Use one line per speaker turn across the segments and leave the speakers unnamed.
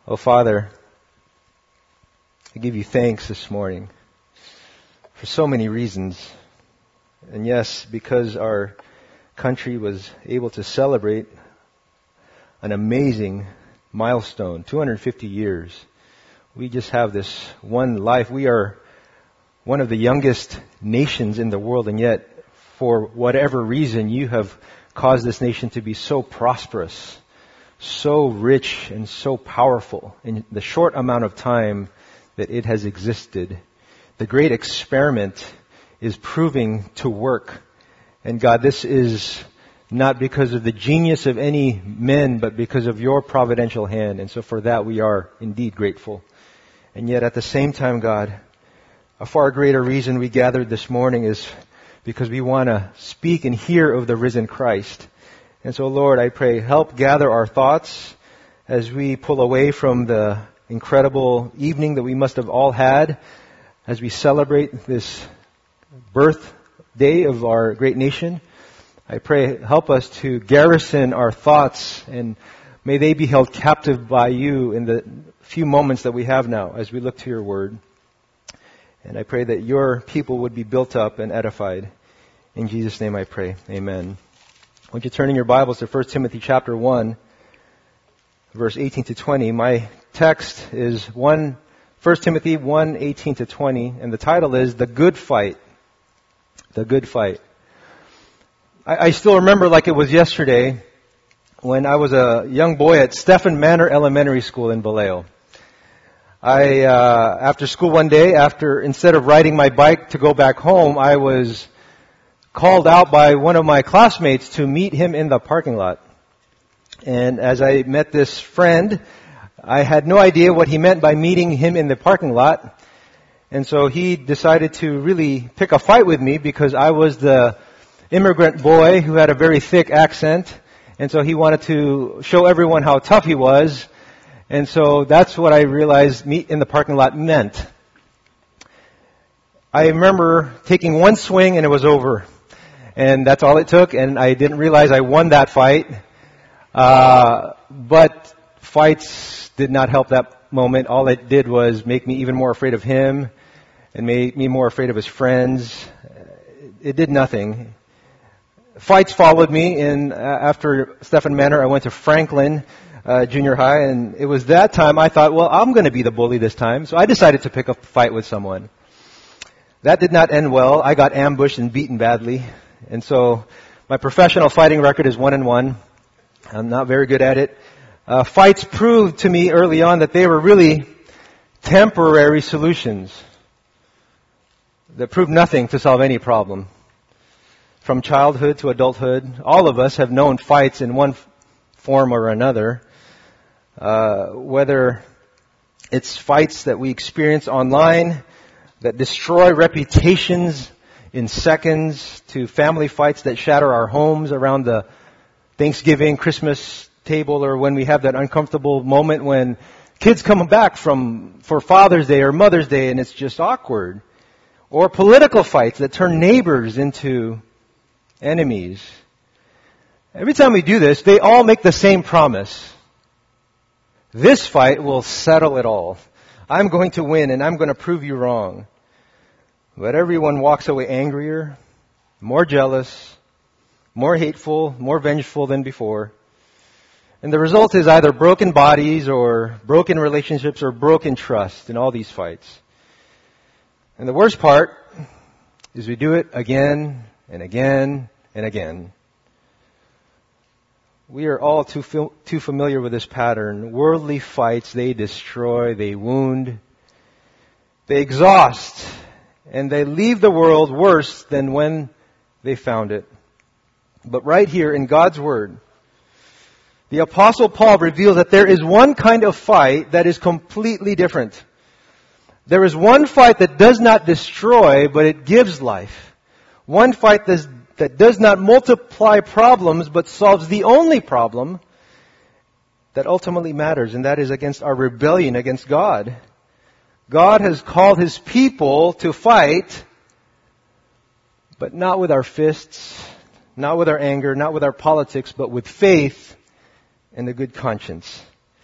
Oh, Father, I give you thanks this morning for so many reasons. And yes, because our country was able to celebrate an amazing milestone, 250 years. We just have this one life. We are one of the youngest nations in the world, and yet, for whatever reason, you have caused this nation to be so prosperous, so rich, and so powerful in the short amount of time that it has existed. The great experiment is proving to work. And God, this is not because of the genius of any men, but because of your providential hand. And so for that we are indeed grateful. And yet at the same time, God, a far greater reason we gathered this morning is because we want to speak and hear of the risen Christ. And so, Lord, I pray, help gather our thoughts as we pull away from the incredible evening that we must have all had as we celebrate this birthday of our great nation. I pray, help us to garrison our thoughts, and may they be held captive by you in the few moments that we have now as we look to your word. And I pray that your people would be built up and edified. In Jesus' name I pray. Amen. Won't you turn in your Bibles to 1 Timothy chapter 1, verse 18 to 20. My text is 1 Timothy 1, 18 to 20, and the title is The Good Fight. The Good Fight. I still remember like it was yesterday when I was a young boy at Stephen Manor Elementary School in Vallejo. After school one day, instead of riding my bike to go back home, I was called out by one of my classmates to meet him in the parking lot. And as I met this friend, I had no idea what he meant by meeting him in the parking lot. And so he decided to really pick a fight with me because I was the immigrant boy who had a very thick accent. And so he wanted to show everyone how tough he was. And so that's what I realized meet in the parking lot meant. I remember taking one swing and it was over. And that's all it took, and I didn't realize I won that fight. But fights did not help that moment. All it did was make me even more afraid of him and made me more afraid of his friends. It did nothing. Fights followed me, and after Stephen Manor, I went to Franklin Junior High, and it was that time I thought, well, I'm going to be the bully this time. So I decided to pick a fight with someone. That did not end well. I got ambushed and beaten badly. And so my professional fighting record is 1-1. I'm not very good at it. Fights proved to me early on that they were really temporary solutions that proved nothing to solve any problem. From childhood to adulthood, all of us have known fights in one form or another. Whether it's fights that we experience online that destroy reputations in seconds, to family fights that shatter our homes around the Thanksgiving, Christmas table, or when we have that uncomfortable moment when kids come back for Father's Day or Mother's Day and it's just awkward. Or political fights that turn neighbors into enemies. Every time we do this, they all make the same promise. This fight will settle it all. I'm going to win and I'm going to prove you wrong. But everyone walks away angrier, more jealous, more hateful, more vengeful than before. And the result is either broken bodies or broken relationships or broken trust in all these fights. And the worst part is we do it again and again and again. We are all too familiar with this pattern. Worldly fights, they destroy, they wound, they exhaust, and they leave the world worse than when they found it. But right here in God's Word, the Apostle Paul reveals that there is one kind of fight that is completely different. There is one fight that does not destroy, but it gives life. One fight that does not multiply problems, but solves the only problem that ultimately matters, and that is against our rebellion against God. God has called His people to fight, but not with our fists, not with our anger, not with our politics, but with faith and a good conscience.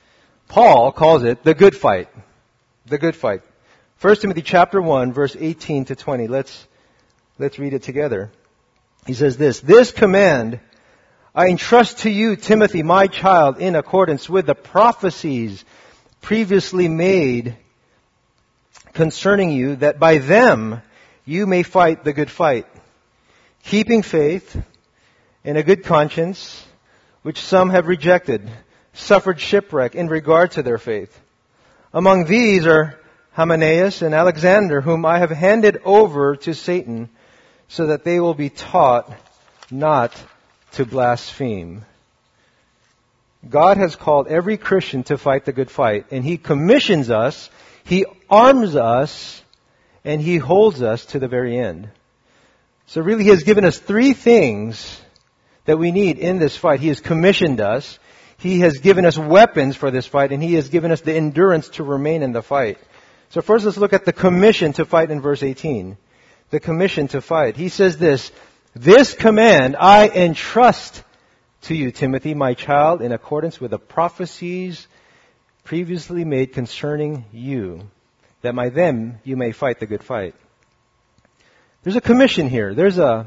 Paul calls it the good fight. The good fight. 1 Timothy chapter 1, verse 18 to 20. Let's read it together. He says this command I entrust to you, Timothy, my child, in accordance with the prophecies previously made concerning you, that by them you may fight the good fight, keeping faith and a good conscience, which some have rejected, suffered shipwreck in regard to their faith. Among these are Hymenaeus and Alexander, whom I have handed over to Satan, so that they will be taught not to blaspheme. God has called every Christian to fight the good fight, and He commissions us, He arms us, and He holds us to the very end. So really He has given us three things that we need in this fight. He has commissioned us, He has given us weapons for this fight, and He has given us the endurance to remain in the fight. So first let's look at the commission to fight in verse 18. The commission to fight. He says this command I entrust to you, Timothy, my child, in accordance with the prophecies previously made concerning you, that by them you may fight the good fight. There's a commission here. There's a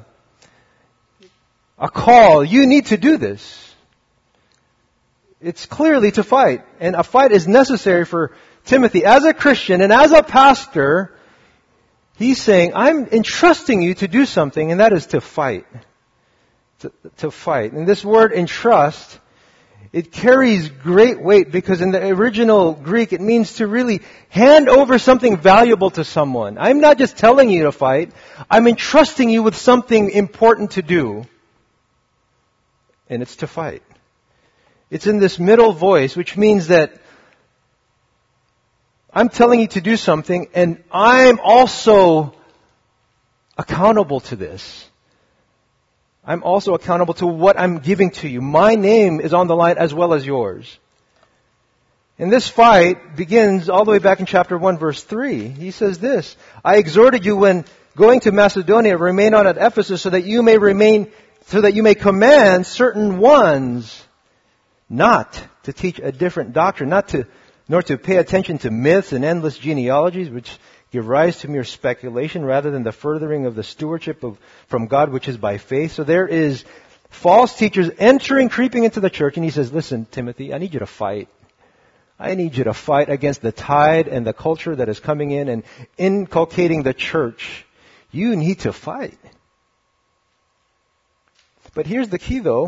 call. You need to do this. It's clearly to fight. And a fight is necessary for Timothy. As a Christian and as a pastor, he's saying, I'm entrusting you to do something, and that is to fight. To fight. And this word entrust, it carries great weight because in the original Greek it means to really hand over something valuable to someone. I'm not just telling you to fight, I'm entrusting you with something important to do. And it's to fight. It's in this middle voice, which means that I'm telling you to do something, and I'm also accountable to this. I'm also accountable to what I'm giving to you. My name is on the line as well as yours. And this fight begins all the way back in chapter 1, verse 3. He says this, I exhorted you when going to Macedonia, remain on at Ephesus so that you may command certain ones not to teach a different doctrine, nor to pay attention to myths and endless genealogies, which give rise to mere speculation rather than the furthering of the stewardship from God, which is by faith. So there is false teachers creeping into the church, and he says, listen, Timothy, I need you to fight. I need you to fight against the tide and the culture that is coming in and inculcating the church. You need to fight. But here's the key, though.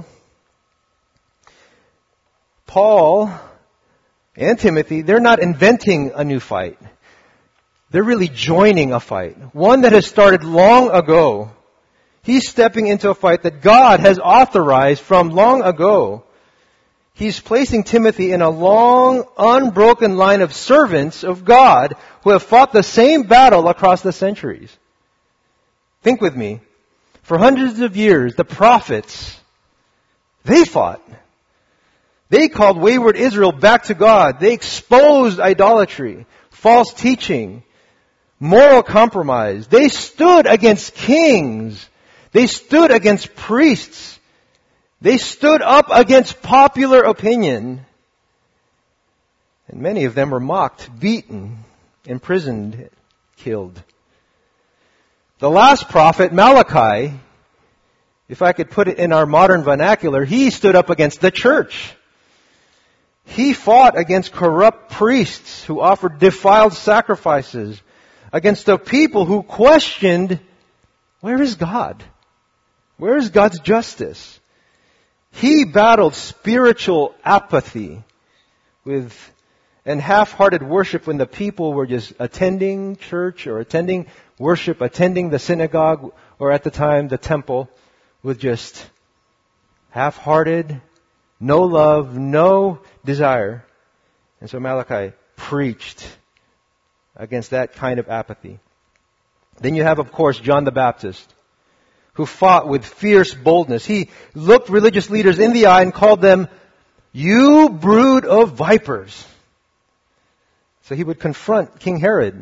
Paul and Timothy, they're not inventing a new fight. They're really joining a fight. One that has started long ago. He's stepping into a fight that God has authorized from long ago. He's placing Timothy in a long, unbroken line of servants of God who have fought the same battle across the centuries. Think with me. For hundreds of years, the prophets, they fought. They called wayward Israel back to God. They exposed idolatry, false teaching, moral compromise. They stood against kings. They stood against priests. They stood up against popular opinion. And many of them were mocked, beaten, imprisoned, killed. The last prophet, Malachi, if I could put it in our modern vernacular, he stood up against the church. He fought against corrupt priests who offered defiled sacrifices, against the people who questioned, where is God? Where is God's justice? He battled spiritual apathy and half-hearted worship when the people were just attending church or attending worship, attending the synagogue, or at the time the temple, with just half-hearted, no love, no desire. And so Malachi preached against that kind of apathy. Then you have, of course, John the Baptist, who fought with fierce boldness. He looked religious leaders in the eye and called them, you brood of vipers. So he would confront King Herod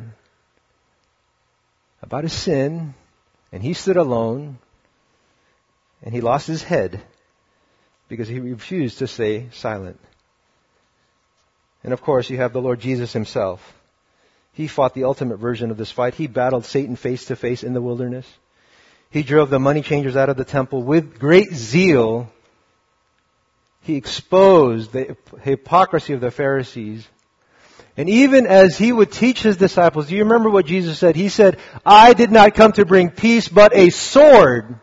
about his sin, and he stood alone, and he lost his head because he refused to stay silent. And of course, you have the Lord Jesus himself. He fought the ultimate version of this fight. He battled Satan face to face in the wilderness. He drove the money changers out of the temple with great zeal. He exposed the hypocrisy of the Pharisees. And even as he would teach his disciples, do you remember what Jesus said? He said, I did not come to bring peace, but a sword.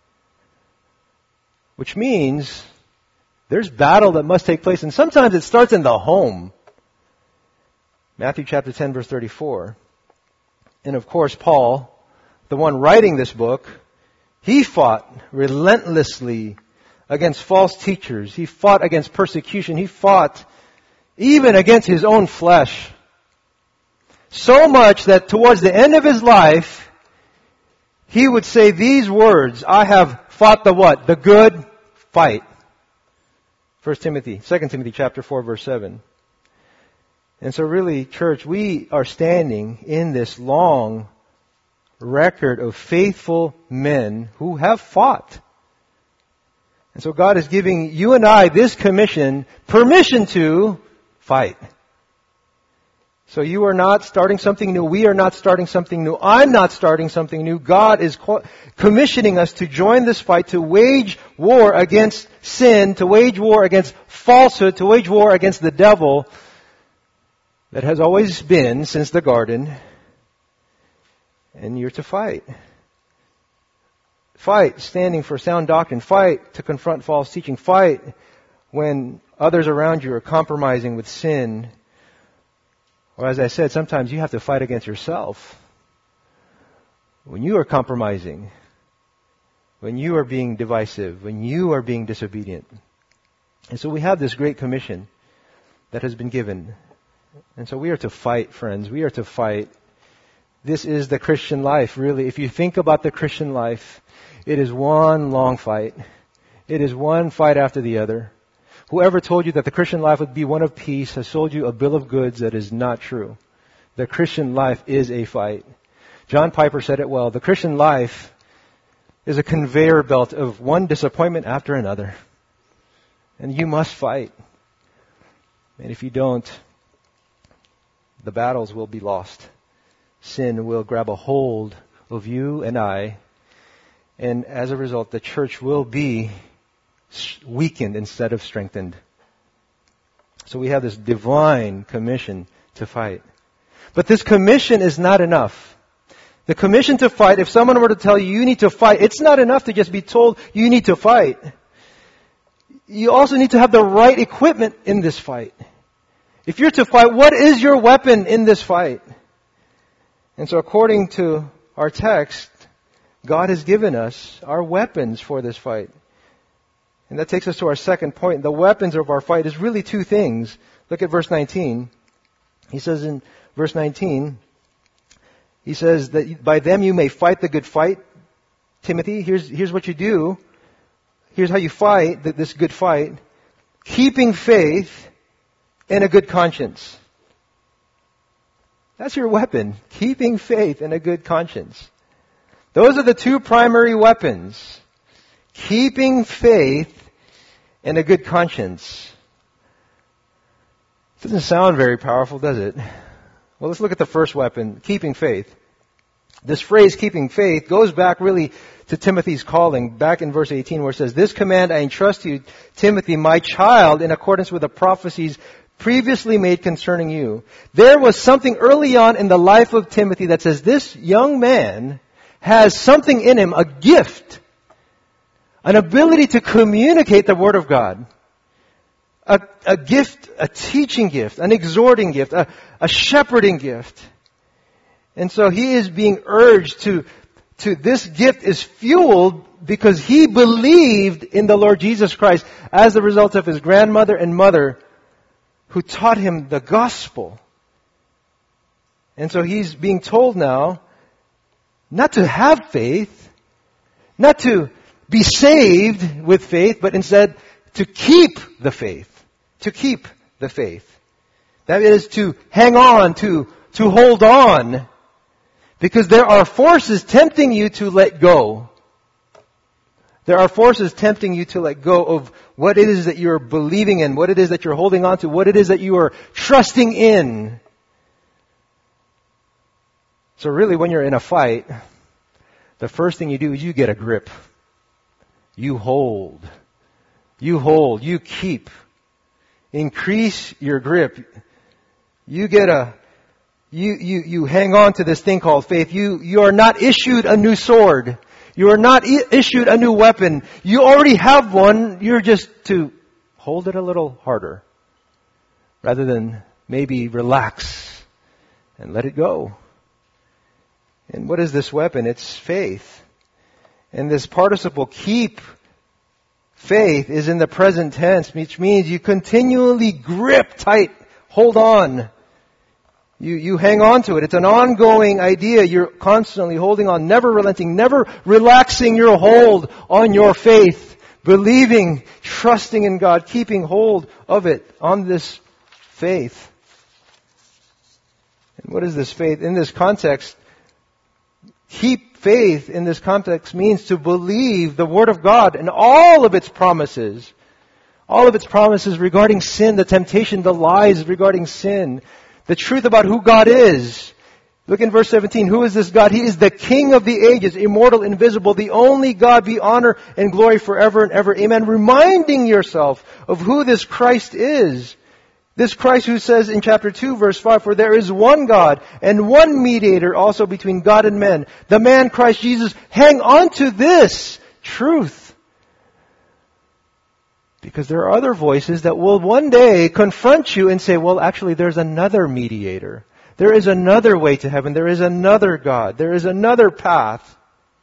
Which means there's battle that must take place. And sometimes it starts in the home. Matthew chapter 10, verse 34. And of course, Paul, the one writing this book, he fought relentlessly against false teachers. He fought against persecution. He fought even against his own flesh. So much that towards the end of his life, he would say these words, I have fought the what? The good fight. 2 Timothy chapter 4, verse 7. And so really, church, we are standing in this long record of faithful men who have fought. And so God is giving you and I this commission, permission to fight. So you are not starting something new. We are not starting something new. I'm not starting something new. God is commissioning us to join this fight, to wage war against sin, to wage war against falsehood, to wage war against the devil that has always been since the garden. And you're to fight. Fight standing for sound doctrine. Fight to confront false teaching. Fight when others around you are compromising with sin. Or as I said, sometimes you have to fight against yourself. When you are compromising, when you are being divisive, when you are being disobedient. And so we have this great commission that has been given. And so we are to fight, friends. We are to fight. This is the Christian life, really. If you think about the Christian life, it is one long fight. It is one fight after the other. Whoever told you that the Christian life would be one of peace has sold you a bill of goods that is not true. The Christian life is a fight. John Piper said it well. The Christian life is a conveyor belt of one disappointment after another. And you must fight. And if you don't, the battles will be lost. Sin will grab a hold of you and I. And as a result, the church will be weakened instead of strengthened. So we have this divine commission to fight. But this commission is not enough. The commission to fight, if someone were to tell you need to fight, it's not enough to just be told you need to fight. You also need to have the right equipment in this fight. If you're to fight, what is your weapon in this fight? And so according to our text, God has given us our weapons for this fight. And that takes us to our second point. The weapons of our fight is really two things. Look at verse 19. He says in verse 19, he says that by them you may fight the good fight. Timothy, here's what you do. Here's how you fight this good fight. Keeping faith and a good conscience. That's your weapon. Keeping faith and a good conscience. Those are the two primary weapons. Keeping faith and a good conscience. Doesn't sound very powerful, does it? Well, let's look at the first weapon, keeping faith. This phrase, keeping faith, goes back really to Timothy's calling, back in verse 18 where it says, This command I entrust to you, Timothy, my child, in accordance with the prophecies previously made concerning you. There was something early on in the life of Timothy that says this young man has something in him, a gift, an ability to communicate the Word of God. A gift, a teaching gift, an exhorting gift, a shepherding gift. And so he is being urged to this gift is fueled because he believed in the Lord Jesus Christ as a result of his grandmother and mother who taught him the gospel. And so he's being told now not to have faith, not to be saved with faith, but instead to keep the faith. To keep the faith. That is to hang on, to hold on. Because there are forces tempting you to let go. There are forces tempting you to let go of what it is that you're believing in, what it is that you're holding on to, what it is that you are trusting in. So really, when you're in a fight, the first thing you do is you get a grip. You hold. You keep. Increase your grip. You hang on to this thing called faith. You are not issued a new sword. You are not issued a new weapon. You already have one. You're just to hold it a little harder rather than maybe relax and let it go. And what is this weapon? It's faith. And this participle, keep, faith, is in the present tense, which means you continually grip tight, hold on. You hang on to it. It's an ongoing idea. You're constantly holding on, never relenting, never relaxing your hold on your faith, believing, trusting in God, keeping hold of it, on this faith. And what is this faith? In this context, keep faith in this context means to believe the Word of God and all of its promises. All of its promises regarding sin, the temptation, the lies regarding sin, the truth about who God is. Look in verse 17. Who is this God? He is the King of the ages, immortal, invisible, the only God, be honor and glory forever and ever. Amen. Reminding yourself of who this Christ is. This Christ who says in chapter 2, verse 5, for there is one God and one mediator also between God and men, the man Christ Jesus. Hang on to this truth. Because there are other voices that will one day confront you and say, well, actually, there's another mediator. There is another way to heaven. There is another God. There is another path.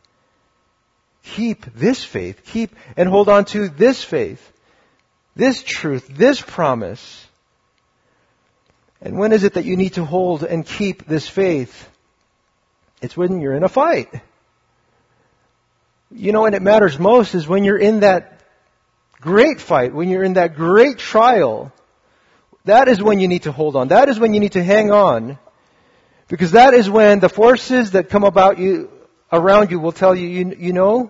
Keep this faith. Keep and hold on to this faith, this truth, this promise. And when is it that you need to hold and keep this faith? It's when you're in a fight. You know, when it matters most is when you're in that great fight, when you're in that great trial. That is when you need to hold on. That is when you need to hang on. Because that is when the forces that come about you, around you, will tell you, you know,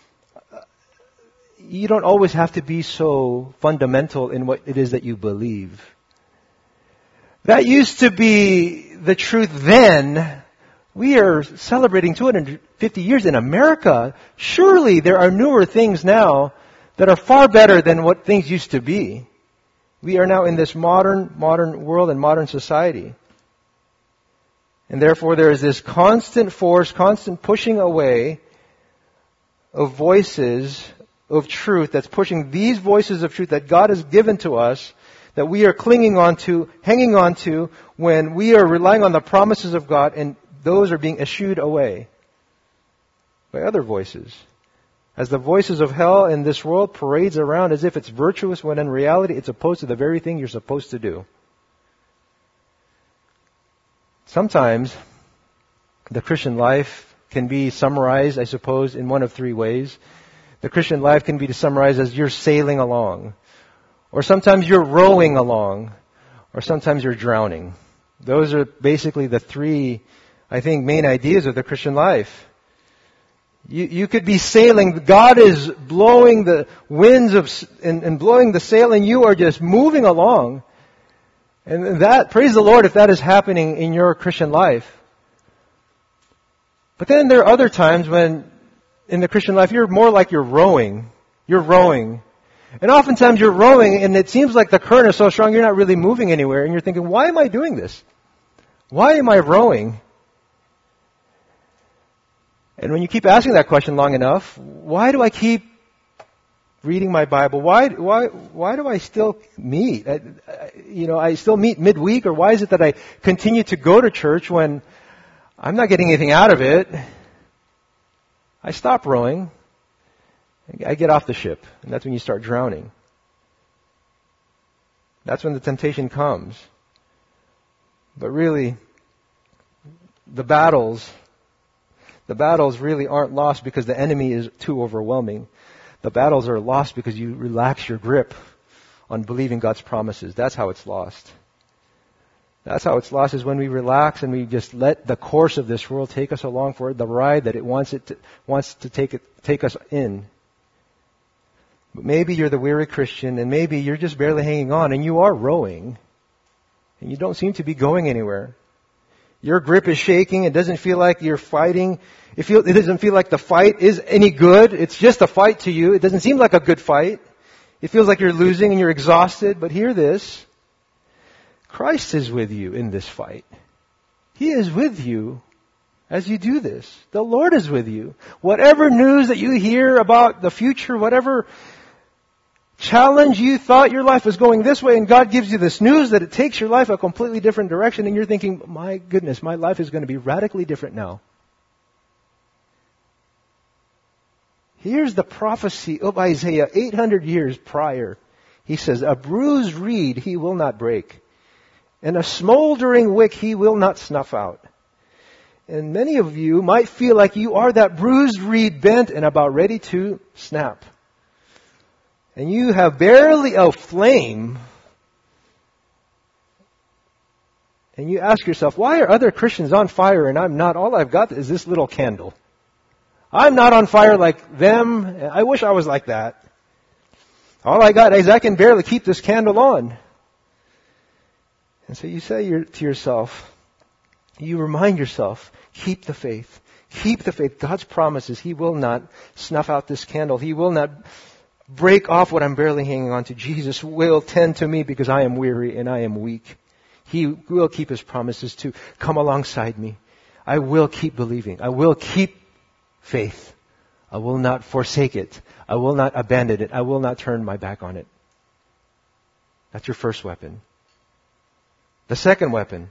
you don't always have to be so fundamental in what it is that you believe. That used to be the truth then. We are celebrating 250 years in America. Surely there are newer things now that are far better than what things used to be. We are now in this modern world and modern society. And therefore there is this constant force, constant pushing away of voices of truth that's pushing these voices of truth that God has given to us, that we are clinging on to, hanging on to, when we are relying on the promises of God, and those are being eschewed away by other voices. As the voices of hell in this world parades around as if it's virtuous, when in reality it's opposed to the very thing you're supposed to do. Sometimes the Christian life can be summarized, I suppose, in one of three ways. The Christian life can be summarized as you're sailing along, or sometimes you're rowing along, or sometimes you're drowning. Those are basically the three, I think, main ideas of the Christian life. You could be sailing. God is blowing the winds and blowing the sail, and you are just moving along. And that, praise the Lord if that is happening in your Christian life. But then there are other times when in the Christian life you're more like you're rowing. You're rowing. And oftentimes you're rowing and it seems like the current is so strong you're not really moving anywhere. And you're thinking, why am I doing this? Why am I rowing? And when you keep asking that question long enough, why do I keep reading my Bible? Why do I still meet? I still meet midweek, or why is it that I continue to go to church when I'm not getting anything out of it? I stop rowing. I get off the ship, and that's when you start drowning. That's when the temptation comes. But really, the battles really aren't lost because the enemy is too overwhelming. The battles are lost because you relax your grip on believing God's promises. That's how it's lost. That's how it's lost, is when we relax and we just let the course of this world take us along for the ride that it wants to take us in. But maybe you're the weary Christian, and maybe you're just barely hanging on, and you are rowing, and you don't seem to be going anywhere. Your grip is shaking. It doesn't feel like you're fighting. It doesn't feel like the fight is any good. It's just a fight to you. It doesn't seem like a good fight. It feels like you're losing and you're exhausted. But hear this. Christ is with you in this fight. He is with you as you do this. The Lord is with you. Whatever news that you hear about the future, whatever challenge you thought your life was going this way, and God gives you this news that it takes your life a completely different direction, and you're thinking, my goodness, my life is going to be radically different now. Here's the prophecy of Isaiah 800 years prior. He says, a bruised reed he will not break, and a smoldering wick he will not snuff out. And many of you might feel like you are that bruised reed, bent and about ready to snap. And you have barely a flame. And you ask yourself, why are other Christians on fire and I'm not? All I've got is this little candle. I'm not on fire like them. I wish I was like that. All I got is I can barely keep this candle on. And so you say to yourself, you remind yourself, keep the faith. Keep the faith. God's promises, He will not snuff out this candle. He will not break off what I'm barely hanging on to. Jesus will tend to me because I am weary and I am weak. He will keep His promises to come alongside me. I will keep believing. I will keep faith. I will not forsake it. I will not abandon it. I will not turn my back on it. That's your first weapon. The second weapon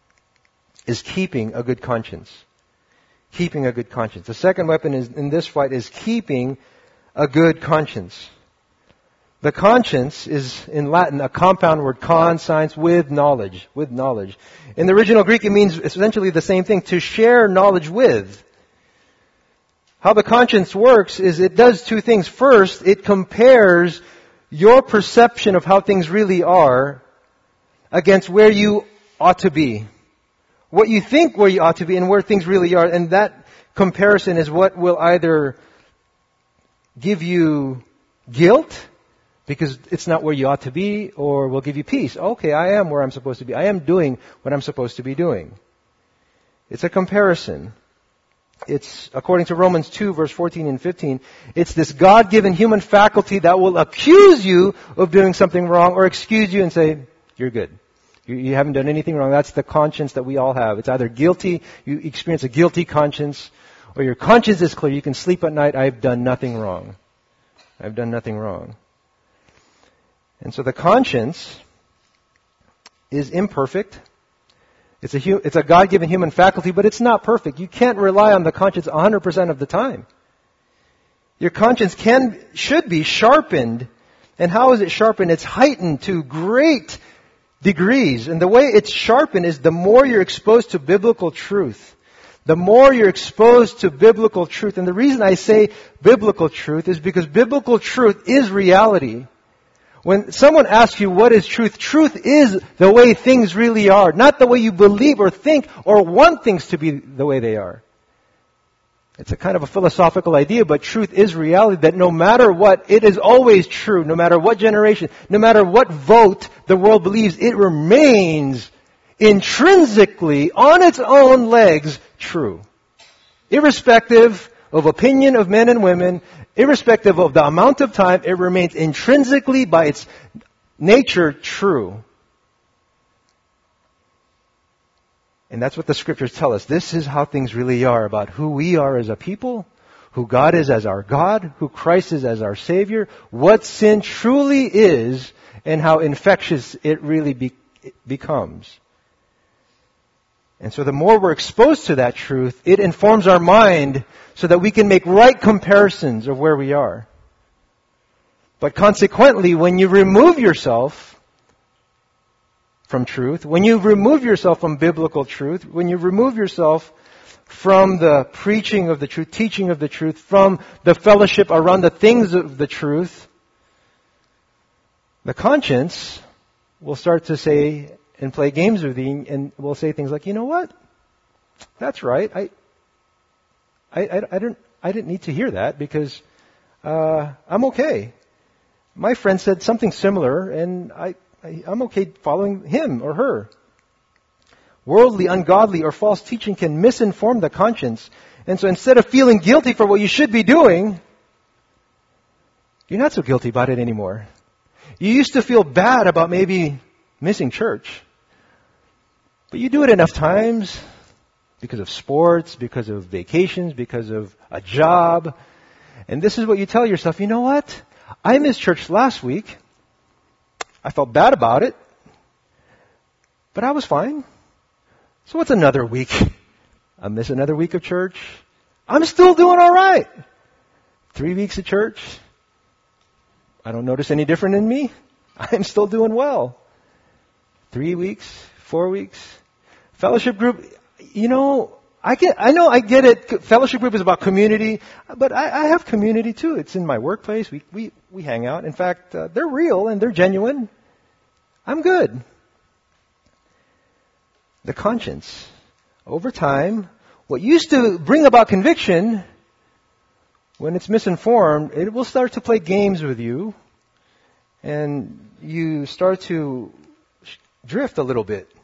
is keeping a good conscience. Keeping a good conscience. The second weapon in this fight is keeping a good conscience. The conscience is, in Latin, a compound word, conscience, with knowledge. With knowledge. In the original Greek, it means essentially the same thing, to share knowledge with. How the conscience works is it does two things. First, it compares your perception of how things really are against where you ought to be. What you think where you ought to be and where things really are. And that comparison is what will either give you guilt because it's not where you ought to be, or will give you peace. Okay, I am where I'm supposed to be. I am doing what I'm supposed to be doing. It's a comparison. It's, according to Romans 2, verse 14 and 15, it's this God-given human faculty that will accuse you of doing something wrong or excuse you and say, you're good. You haven't done anything wrong. That's the conscience that we all have. It's either guilty, you experience a guilty conscience, or your conscience is clear. You can sleep at night, I've done nothing wrong. I've done nothing wrong. And so the conscience is imperfect. It's a God-given human faculty, but it's not perfect. You can't rely on the conscience 100% of the time. Your conscience should be sharpened. And how is it sharpened? It's heightened to great degrees. And the way it's sharpened is the more you're exposed to biblical truth. The more you're exposed to biblical truth. And the reason I say biblical truth is because biblical truth is reality. When someone asks you what is truth, truth is the way things really are. Not the way you believe or think or want things to be the way they are. It's a kind of a philosophical idea, but truth is reality, that no matter what, it is always true. No matter what generation, no matter what vote the world believes, it remains intrinsically, on its own legs, true. Irrespective of opinion of men and women, irrespective of the amount of time, it remains intrinsically, by its nature, true. And that's what the Scriptures tell us. This is how things really are, about who we are as a people, who God is as our God, who Christ is as our Savior, what sin truly is, and how infectious it really becomes. And so the more we're exposed to that truth, it informs our mind so that we can make right comparisons of where we are. But consequently, when you remove yourself from truth, when you remove yourself from biblical truth, when you remove yourself from the preaching of the truth, teaching of the truth, from the fellowship around the things of the truth, the conscience will start to say and play games with you, and will say things like, you know what? That's right. I didn't need to hear that because I'm okay. my friend said something similar, and I'm okay following him or her. Worldly, ungodly, or false teaching can misinform the conscience. And so instead of feeling guilty for what you should be doing, you're not so guilty about it anymore. You used to feel bad about maybe missing church. But you do it enough times because of sports, because of vacations, because of a job. And this is what you tell yourself, you know what? I missed church last week. I felt bad about it. But I was fine. So what's another week? I miss another week of church. I'm still doing all right. 3 weeks of church. I don't notice any different in me. I'm still doing well. 3 weeks, 4 weeks. Fellowship group, know I get it. Fellowship group is about community, but I have community too. It's in my workplace. We hang out. In fact, they're real and they're genuine. I'm good. The conscience. Over time, what used to bring about conviction, when it's misinformed, it will start to play games with you, and you start to drift a little bit.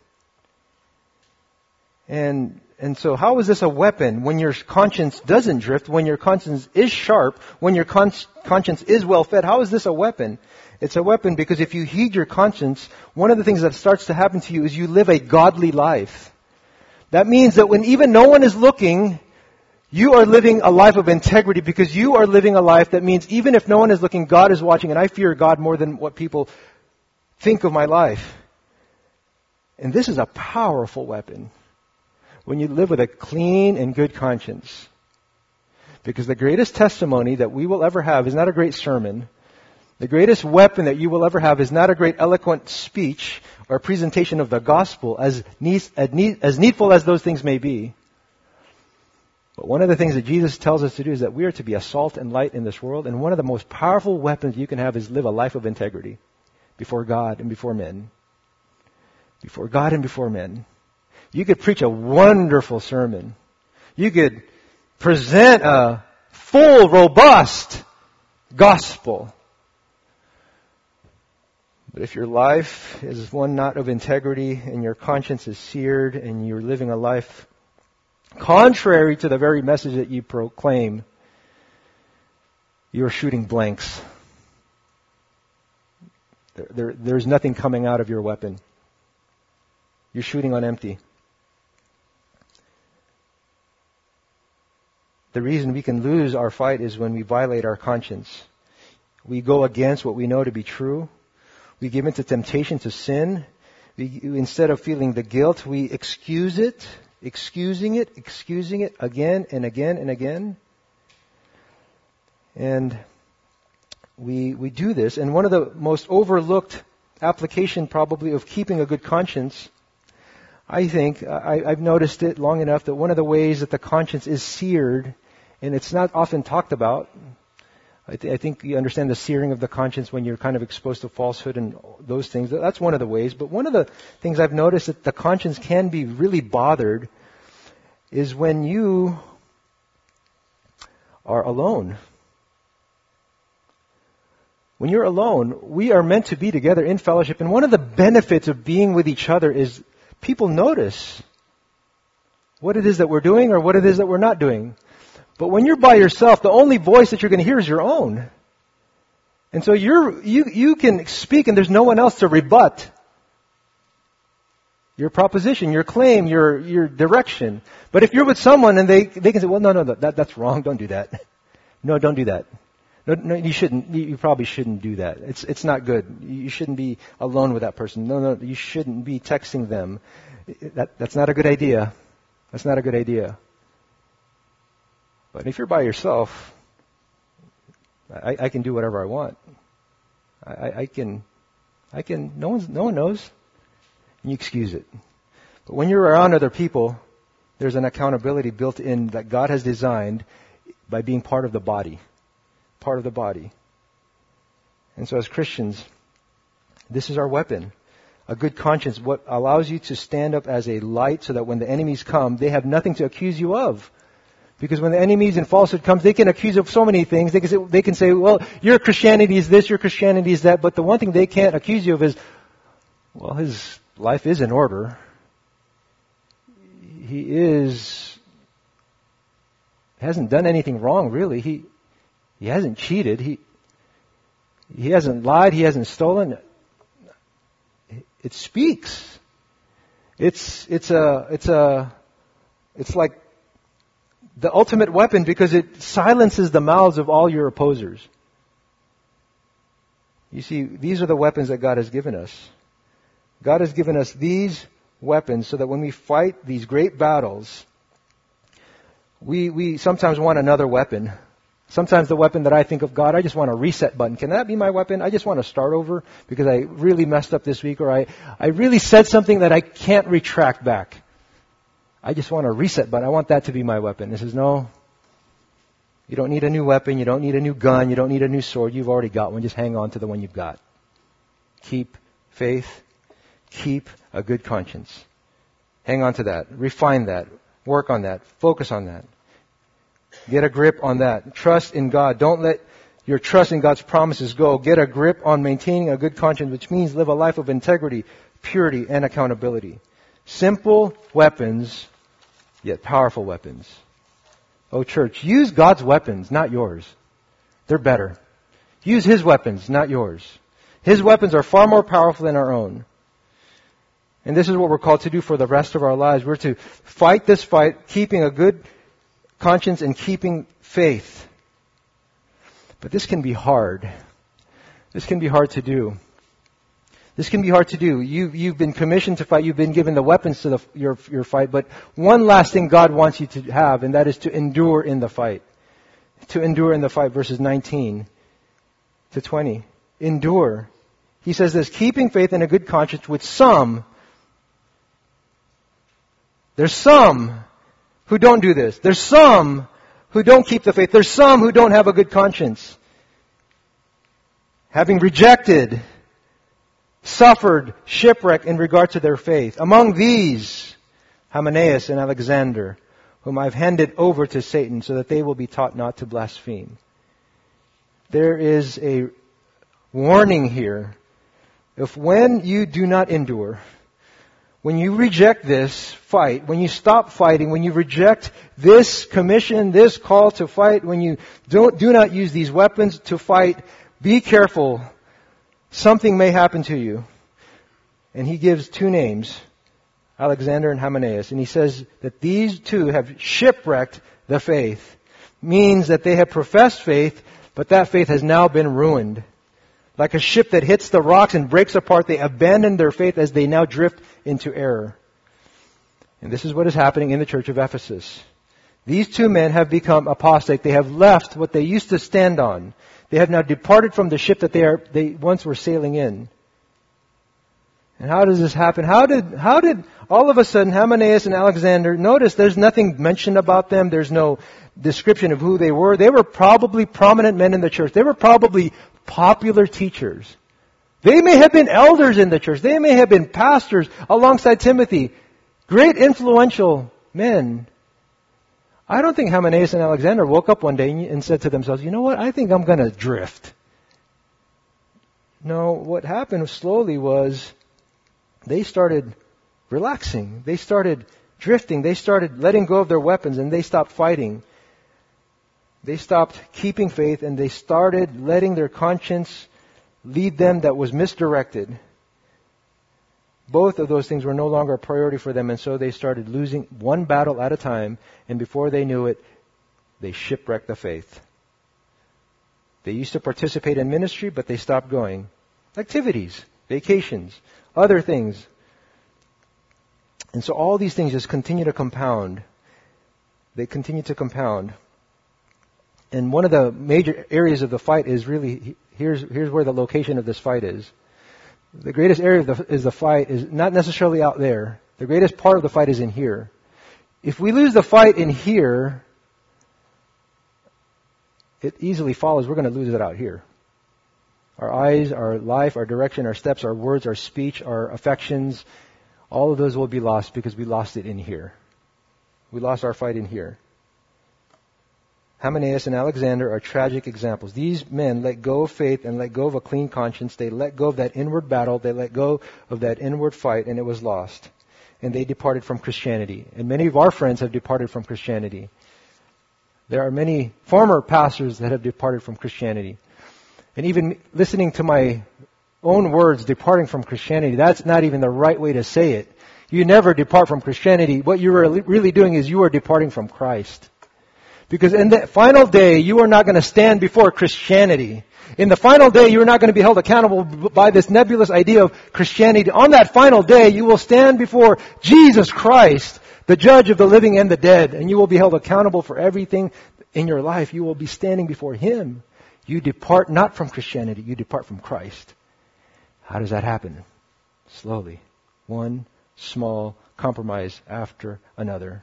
And so how is this a weapon when your conscience doesn't drift, when your conscience is sharp, when your conscience is well fed? How is this a weapon? It's a weapon because if you heed your conscience, one of the things that starts to happen to you is you live a godly life. That means that when even no one is looking, you are living a life of integrity because you are living a life that means even if no one is looking, God is watching, and I fear God more than what people think of my life. And this is a powerful weapon when you live with a clean and good conscience. Because the greatest testimony that we will ever have is not a great sermon. The greatest weapon that you will ever have is not a great eloquent speech or presentation of the gospel, as needful as those things may be. But one of the things that Jesus tells us to do is that we are to be a salt and light in this world. And one of the most powerful weapons you can have is live a life of integrity before God and before men. Before God and before men. You could preach a wonderful sermon. You could present a full, robust gospel. But if your life is one not of integrity and your conscience is seared and you're living a life contrary to the very message that you proclaim, you're shooting blanks. There's nothing coming out of your weapon. You're shooting on empty. The reason we can lose our fight is when we violate our conscience. We go against what we know to be true. We give into temptation to sin. Instead of feeling the guilt, we excusing it again and again and again. And we do this. And one of the most overlooked application probably of keeping a good conscience, I think, I've noticed it long enough that one of the ways that the conscience is seared, and it's not often talked about, I think you understand the searing of the conscience when you're kind of exposed to falsehood and those things. That's one of the ways. But one of the things I've noticed that the conscience can be really bothered is when you are alone. When you're alone, we are meant to be together in fellowship. And one of the benefits of being with each other is people notice what it is that we're doing or what it is that we're not doing. But when you're by yourself, the only voice that you're going to hear is your own. And so you can speak and there's no one else to rebut your proposition, your claim, your direction. But if you're with someone and they can say, well, no, that's wrong. Don't do that. No, don't do that. No, you shouldn't. You probably shouldn't do that. It's not good. You shouldn't be alone with that person. No, you shouldn't be texting them. That's not a good idea. That's not a good idea. But if you're by yourself, I can do whatever I want. I can, no one knows. And you excuse it. But when you're around other people, there's an accountability built in that God has designed by being part of the body. Part of the body. And so as Christians, this is our weapon. A good conscience, what allows you to stand up as a light so that when the enemies come, they have nothing to accuse you of. Because when the enemies and falsehood comes, they can accuse of so many things. They can say, well, your Christianity is this, your Christianity is that. But the one thing they can't accuse you of is, well, his life is in order. He hasn't done anything wrong, really. He hasn't cheated. He hasn't lied. He hasn't stolen. It speaks. It's like the ultimate weapon because it silences the mouths of all your opposers. You see, these are the weapons that God has given us. God has given us these weapons so that when we fight these great battles, we sometimes want another weapon. Sometimes the weapon that I think of, God, I just want a reset button. Can that be my weapon? I just want to start over because I really messed up this week, or I really said something that I can't retract back. I just want a reset button. I want that to be my weapon. This is no, you don't need a new weapon. You don't need a new gun. You don't need a new sword. You've already got one. Just hang on to the one you've got. Keep faith. Keep a good conscience. Hang on to that. Refine that. Work on that. Focus on that. Get a grip on that. Trust in God. Don't let your trust in God's promises go. Get a grip on maintaining a good conscience, which means live a life of integrity, purity, and accountability. Simple weapons, yet powerful weapons. Oh, church, use God's weapons, not yours. They're better. Use His weapons, not yours. His weapons are far more powerful than our own. And this is what we're called to do for the rest of our lives. We're to fight this fight, keeping a good conscience and keeping faith. But this can be hard. This can be hard to do. This can be hard to do. You've been commissioned to fight. You've been given the weapons to your fight. But one last thing God wants you to have, and that is to endure in the fight. To endure in the fight, verses 19 to 20. Endure. He says this, keeping faith and a good conscience with some. There's some who don't do this. There's some who don't keep the faith. There's some who don't have a good conscience. Having rejected, suffered shipwreck in regard to their faith. Among these, Hymenaeus and Alexander, whom I've handed over to Satan so that they will be taught not to blaspheme. There is a warning here. If when you do not endure, when you reject this fight, when you stop fighting, when you reject this commission, this call to fight, when you do not use these weapons to fight, be careful. Something may happen to you. And he gives two names, Alexander and Hymenaeus. And he says that these two have shipwrecked the faith. Means that they have professed faith, but that faith has now been ruined. Like a ship that hits the rocks and breaks apart, they abandon their faith as they now drift into error. And this is what is happening in the church of Ephesus. These two men have become apostate. They have left what they used to stand on. They have now departed from the ship that they once were sailing in. And how does this happen? How did all of a sudden Hymenaeus and Alexander, notice there's nothing mentioned about them. There's no description of who they were. They were probably prominent men in the church. They were probably popular teachers. They may have been elders in the church. They may have been pastors alongside Timothy. Great influential men. I don't think Hymenaeus and Alexander woke up one day and said to themselves, you know what, I think I'm going to drift. No, what happened slowly was they started relaxing. They started drifting. They started letting go of their weapons and they stopped fighting. They stopped keeping faith and they started letting their conscience lead them that was misdirected. Both of those things were no longer a priority for them, and so they started losing one battle at a time, and before they knew it, they shipwrecked the faith. They used to participate in ministry, but they stopped going. Activities, vacations, other things. And so all these things just continue to compound. They continue to compound. And one of the major areas of the fight is really, here's where the location of this fight is. The greatest area of the fight is not necessarily out there. The greatest part of the fight is in here. If we lose the fight in here, it easily follows we're going to lose it out here. Our eyes, our life, our direction, our steps, our words, our speech, our affections, all of those will be lost because we lost it in here. We lost our fight in here. Hymenaeus and Alexander are tragic examples. These men let go of faith and let go of a clean conscience. They let go of that inward battle. They let go of that inward fight, and it was lost. And they departed from Christianity. And many of our friends have departed from Christianity. There are many former pastors that have departed from Christianity. And even listening to my own words, departing from Christianity, that's not even the right way to say it. You never depart from Christianity. What you are really doing is you are departing from Christ. Because in the final day, you are not going to stand before Christianity. In the final day, you are not going to be held accountable by this nebulous idea of Christianity. On that final day, you will stand before Jesus Christ, the judge of the living and the dead, and you will be held accountable for everything in your life. You will be standing before Him. You depart not from Christianity, you depart from Christ. How does that happen? Slowly. One small compromise after another.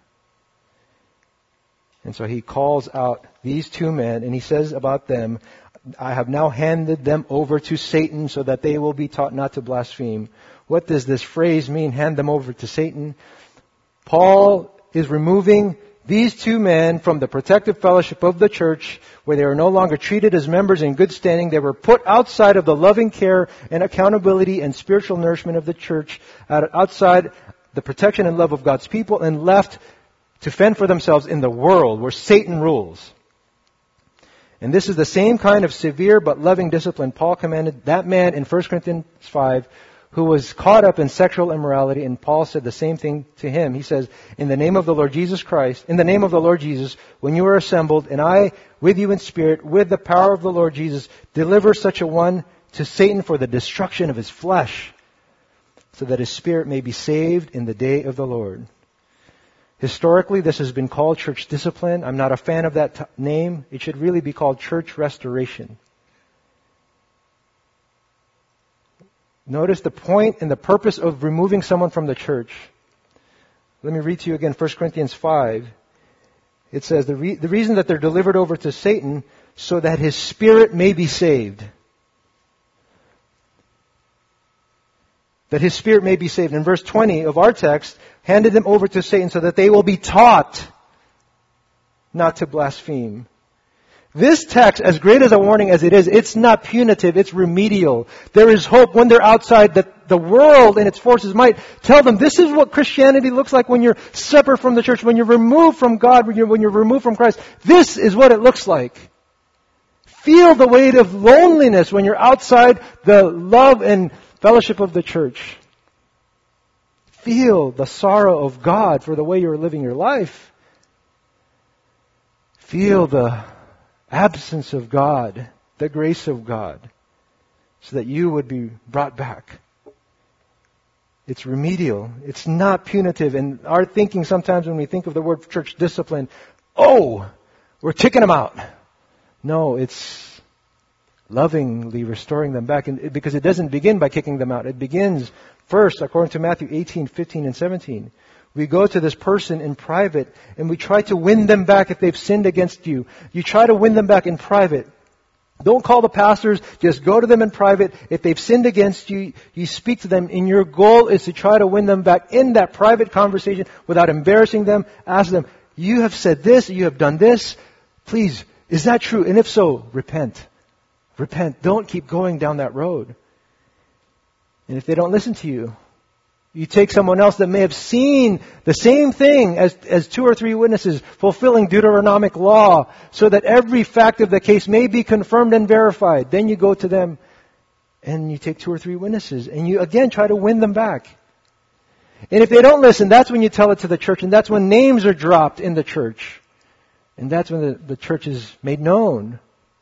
And so he calls out these two men, and he says about them, I have now handed them over to Satan so that they will be taught not to blaspheme. What does this phrase mean, hand them over to Satan? Paul is removing these two men from the protective fellowship of the church, where they are no longer treated as members in good standing. They were put outside of the loving care and accountability and spiritual nourishment of the church, outside the protection and love of God's people, and left to fend for themselves in the world where Satan rules. And this is the same kind of severe but loving discipline Paul commanded that man in 1 Corinthians 5 who was caught up in sexual immorality, and Paul said the same thing to him. He says, in the name of the Lord Jesus Christ, in the name of the Lord Jesus, when you are assembled, and I with you in spirit, with the power of the Lord Jesus, deliver such a one to Satan for the destruction of his flesh, so that his spirit may be saved in the day of the Lord. Historically, this has been called church discipline. I'm not a fan of that name. It should really be called church restoration. Notice the point and the purpose of removing someone from the church. Let me read to you again 1 Corinthians 5. It says, the reason that they're delivered over to Satan, so that his spirit may be saved. That his spirit may be saved. In verse 20 of our text, handed them over to Satan so that they will be taught not to blaspheme. This text, as great as a warning as it is, it's not punitive, it's remedial. There is hope when they're outside that the world and its forces might tell them, this is what Christianity looks like when you're separate from the church, when you're removed from God, when you're removed from Christ. This is what it looks like. Feel the weight of loneliness when you're outside the love and fellowship of the church. Feel the sorrow of God for the way you're living your life. Feel the absence of God, the grace of God, so that you would be brought back. It's remedial. It's not punitive. And our thinking sometimes when we think of the word church discipline, oh, we're kicking them out. No, it's lovingly restoring them back. And because it doesn't begin by kicking them out. It begins first, according to Matthew 18, 15, and 17. We go to this person in private and we try to win them back if they've sinned against you. You try to win them back in private. Don't call the pastors. Just go to them in private. If they've sinned against you, you speak to them. And your goal is to try to win them back in that private conversation without embarrassing them. Ask them, you have said this, you have done this. Please, is that true? And if so, repent. Repent. Don't keep going down that road. And if they don't listen to you, you take someone else that may have seen the same thing as two or three witnesses fulfilling Deuteronomic law so that every fact of the case may be confirmed and verified. Then you go to them and you take two or three witnesses and you again try to win them back. And if they don't listen, that's when you tell it to the church, and that's when names are dropped in the church. And that's when the church is made known.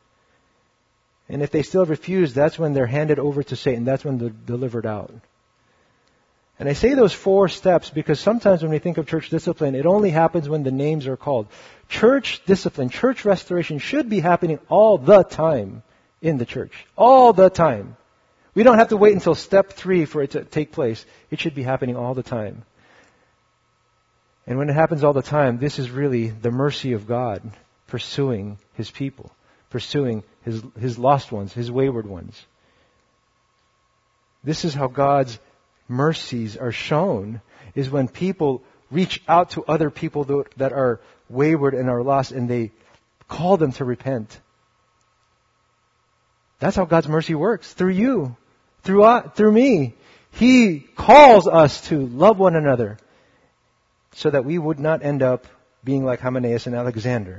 And if they still refuse, that's when they're handed over to Satan. That's when they're delivered out. And I say those 4 steps because sometimes when we think of church discipline, it only happens when the names are called. Church discipline, church restoration should be happening all the time in the church. All the time. We don't have to wait until step 3 for it to take place. It should be happening all the time. And when it happens all the time, this is really the mercy of God pursuing His people, pursuing His lost ones, His wayward ones. This is how God's mercies are shown, is when people reach out to other people that are wayward and are lost, and they Call them to repent. That's how God's mercy works. Through you. Through me. He calls us to love one another so that we would not end up being like Hymenaeus and Alexander.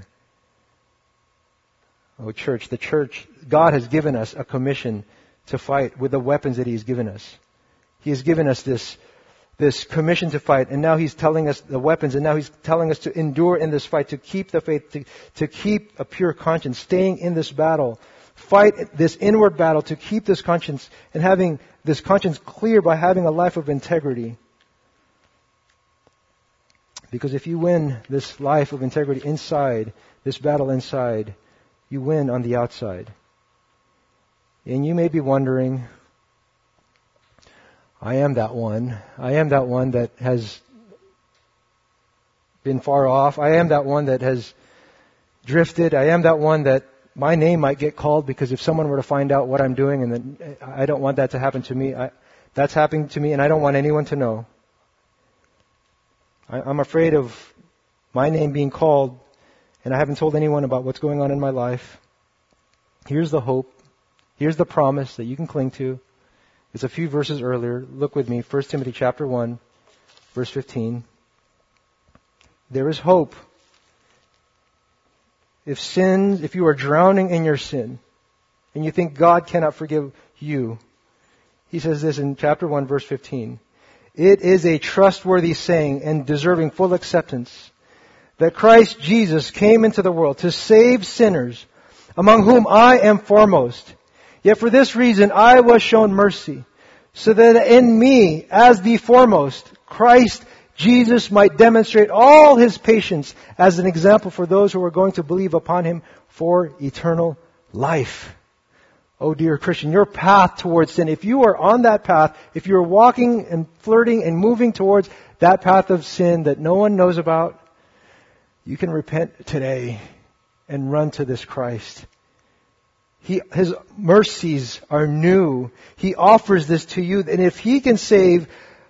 Oh, church, God has given us a commission to fight with the weapons that He has given us. He has given us this commission to fight, and now He's telling us the weapons, and now He's telling us to endure in this fight, to keep the faith, to keep a pure conscience, staying in this battle. Fight this inward battle to keep this conscience and having this conscience clear by having a life of integrity. Because if you win this life of integrity inside, this battle inside, you win on the outside. And you may be wondering, I am that one. I am that one that has been far off. I am that one that has drifted. I am that one that my name might get called because if someone were to find out what I'm doing, and then I don't want that to happen to me. That's happening to me, and I don't want anyone to know. I'm afraid of my name being called, and I haven't told anyone about what's going on in my life. Here's the hope. Here's the promise that you can cling to. It's a few verses earlier. Look with me, 1 Timothy chapter 1, verse 15. There is hope. If you are drowning in your sin, and you think God cannot forgive you, he says this in chapter 1, verse 15. It is a trustworthy saying and deserving full acceptance that Christ Jesus came into the world to save sinners, among whom I am foremost. Yet for this reason I was shown mercy, so that in me, as the foremost, Christ Jesus might demonstrate all His patience as an example for those who are going to believe upon Him for eternal life. Oh dear Christian, your path towards sin, if you are on that path, if you're walking and flirting and moving towards that path of sin that no one knows about, you can repent today and run to this Christ. His mercies are new. He offers this to you. And if He can save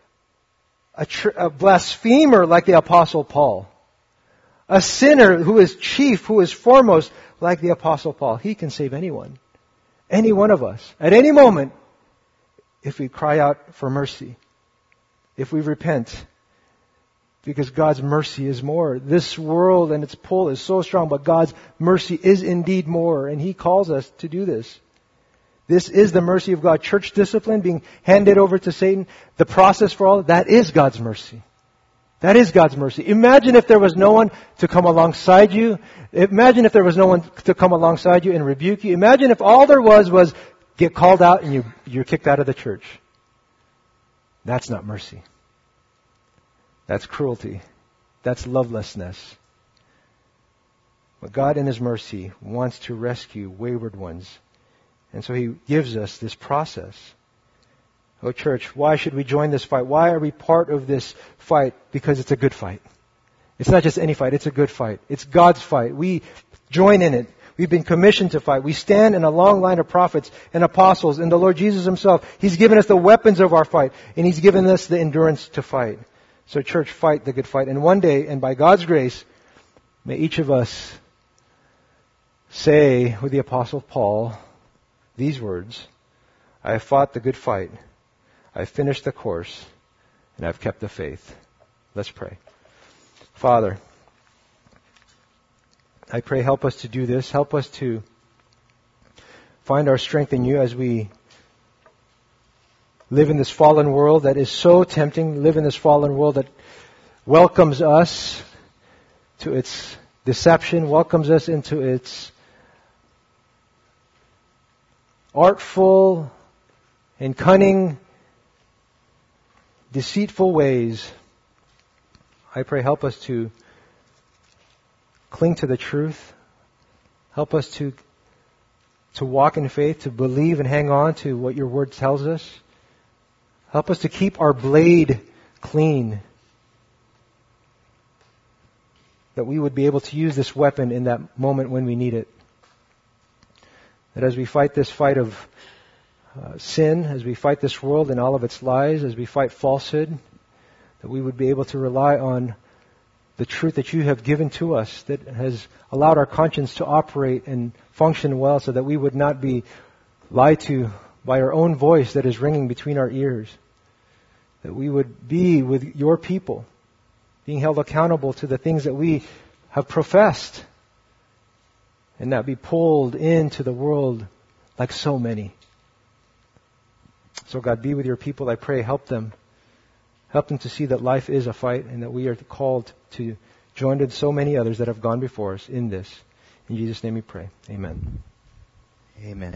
a blasphemer like the Apostle Paul, a sinner who is chief, who is foremost like the Apostle Paul, He can save anyone. Any one of us. At any moment, if we cry out for mercy. If we repent. Because God's mercy is more. This world and its pull is so strong, but God's mercy is indeed more. And He calls us to do this. This is the mercy of God. Church discipline being handed over to Satan. The process for all that is God's mercy. That is God's mercy. Imagine if there was no one to come alongside you. Imagine if there was no one to come alongside you and rebuke you. Imagine if all there was get called out and you're kicked out of the church. That's not mercy. That's cruelty. That's lovelessness. But God in His mercy wants to rescue wayward ones. And so He gives us this process. Oh church, why should we join this fight? Why are we part of this fight? Because it's a good fight. It's not just any fight, it's a good fight. It's God's fight. We join in it. We've been commissioned to fight. We stand in a long line of prophets and apostles and the Lord Jesus Himself. He's given us the weapons of our fight, and He's given us the endurance to fight. So church, fight the good fight. And one day, and by God's grace, may each of us say with the Apostle Paul these words, I have fought the good fight. I've finished the course, and I've kept the faith. Let's pray. Father, I pray help us to do this. Help us to find our strength in You as we live in this fallen world that is so tempting. Live in this fallen world that welcomes us to its deception, welcomes us into its artful and cunning, deceitful ways. I pray help us to cling to the truth. Help us to walk in faith, to believe and hang on to what Your Word tells us. Help us to keep our blade clean, that we would be able to use this weapon in that moment when we need it. That as we fight this fight of sin, as we fight this world and all of its lies, as we fight falsehood, that we would be able to rely on the truth that you have given to us that has allowed our conscience to operate and function well so that we would not be lied to by our own voice that is ringing between our ears. That we would be with your people, being held accountable to the things that we have professed and not be pulled into the world like so many. So God, be with your people, I pray. Help them. Help them to see that life is a fight and that we are called to join with so many others that have gone before us in this. In Jesus' name we pray. Amen.
Amen.